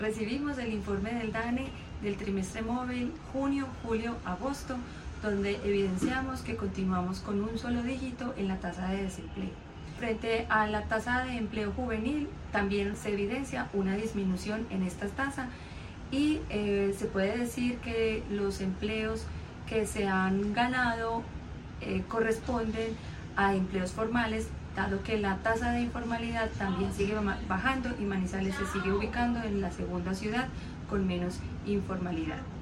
Recibimos el informe del DANE del trimestre móvil junio, julio, agosto, donde evidenciamos que continuamos con un solo dígito en la tasa de desempleo. Frente a la tasa de empleo juvenil, también se evidencia una disminución en esta tasa y se puede decir que los empleos que se han ganado corresponden a empleos formales, dado que la tasa de informalidad también sigue bajando y Manizales se sigue ubicando en la segunda ciudad con menos informalidad.